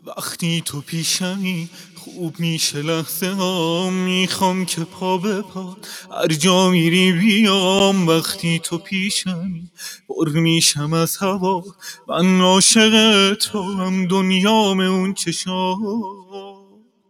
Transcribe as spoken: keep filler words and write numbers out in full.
وقتی تو پیشمی خوب میشه لحظه ها، میخوام که پا به پا هر جا میری بیام. وقتی تو پیشمی پر میشم از هوا، من عاشق تو هم دنیام اون چشام.